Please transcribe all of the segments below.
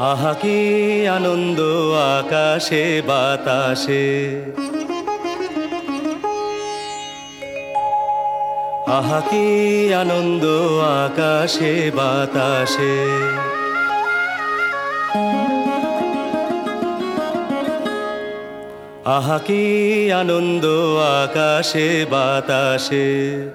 আহা কি আনন্দ আকাশে বাতাসে, আহা কি আনন্দ আকাশে বাতাসে। আহা কি আনন্দ আকাশে বাতাসে।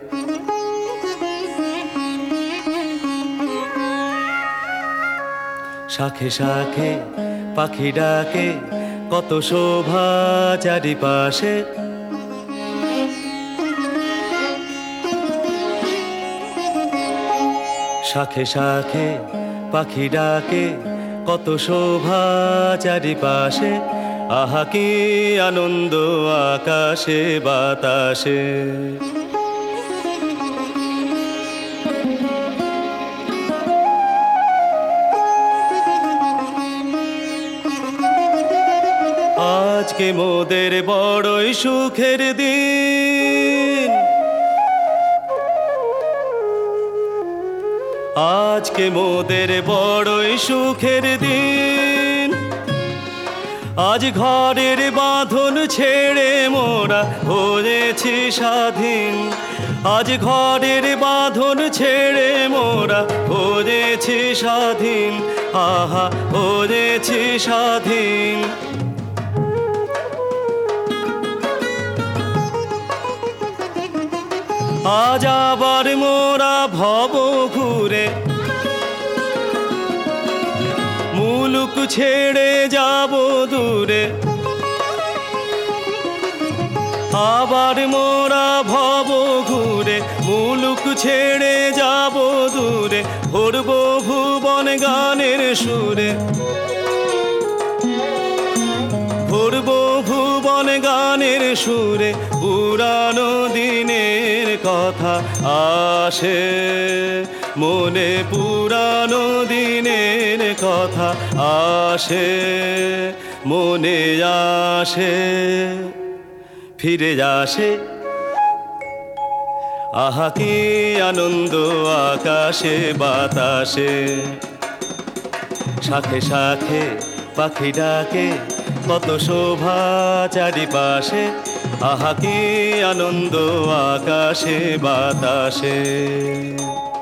শাখে শাখে পাখি ডাকে, কত শোভা চারিপাশে। শাখে শাখে পাখি ডাকে, কত শোভা চারিপাশে। আহা কি আনন্দ আকাশে বাতাসে। আজকে মোদের বড়ই সুখের দিন, আজকে মোদের বড়ই সুখের দিন। আজ ঘরের বাঁধন ছেড়ে মোরা হয়েছি স্বাধীন। আজ ঘরের বাঁধন ছেড়ে মোরা হয়েছি স্বাধীন। আহা হয়েছি স্বাধীন। আজ আবার মোরা ভব ঘুরে মুলুক ছেড়ে যাব দূরে। আবার মোরা ভব ঘুরে মুলুক ছেড়ে যাব দূরে। ভরব ভুবন গানের সুরে, ভরব ভুবন গানের সুরে। পুরানো দিনের কথা আসে মনে, পুরানো দিনের কথা আসে মনে আসে, ফিরে আসে। আহা কি আনন্দ আকাশে বাতাসে। শাখে শাখে পাখি ডাকে, কত শোভা চারিপাশে। আহা কি আনন্দ আকাশে বাতাসে।